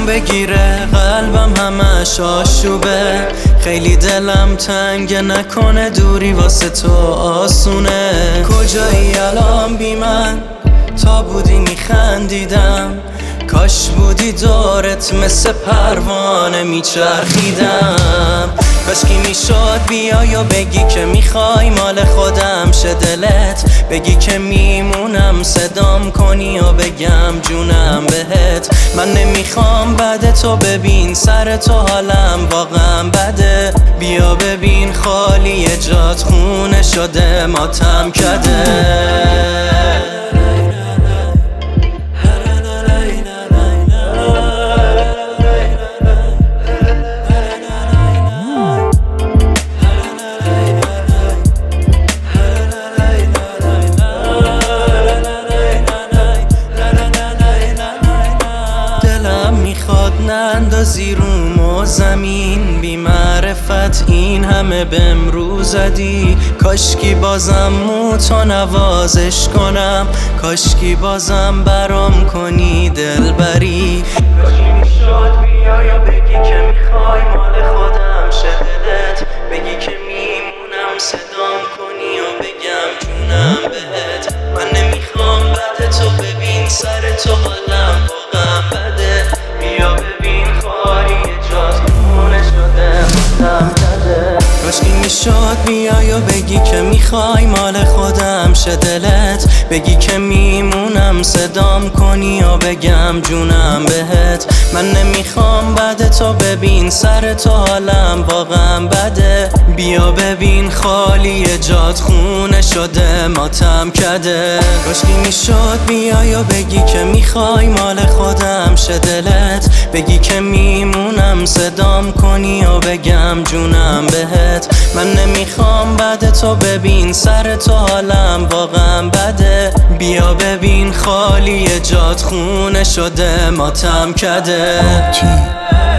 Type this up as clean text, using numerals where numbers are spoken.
بگیره، قلبم همش آشوبه. خیلی دلم تنگه، نکنه دوری واسه تو آسونه. کجایی الان بی من؟ تا بودی میخندیدم، کاش بودی دورت مثل پروانه میچرخیدم. کاشکی میشد بیای و بگی که میخوای مال خودم شه دلت، بگی که میمونم صدام کنی و بگم جونم بهت. من نمیخوام بعد تو ببین سر تو حالم واقعا بده. بیا ببین خالی جات خونه شده ماتم کده. نندازی روم و زمین، بی معرفت این همه بهم رو زدی. کاشکی بازم موتو نوازش کنم، کاشکی بازم برام کنی دلبری. کاشکی میشد بیای و بگی که میخوای مال خودم شه دلت، بگی که میمونم صدام کنی و بگم جونم بهت. من نمیخوام بعد تو ببین سر تو حالم واقعا بده. بیا ببین خالی جات خونه شده ماتم کده. کاشکی میشد بیای و بگی که میخوای مال خودم شه دلت، بگی که میمونم صدام کنی و بگم جونم بهت. من نمیخوام بعد تو ببین سر تو حالم واقعا بده. بیا ببین خالی جات خونه شده ماتم کده. کاشکی میشد بیای و بگی که میخوای مال خودم شه دلت، بگی که میمونم صدام کنی و بگم جونم بهت. من نمیخوام بعد تو ببین سر تو حالم واقعا بده. بیا ببین خالی جات خونه شده ماتم کده.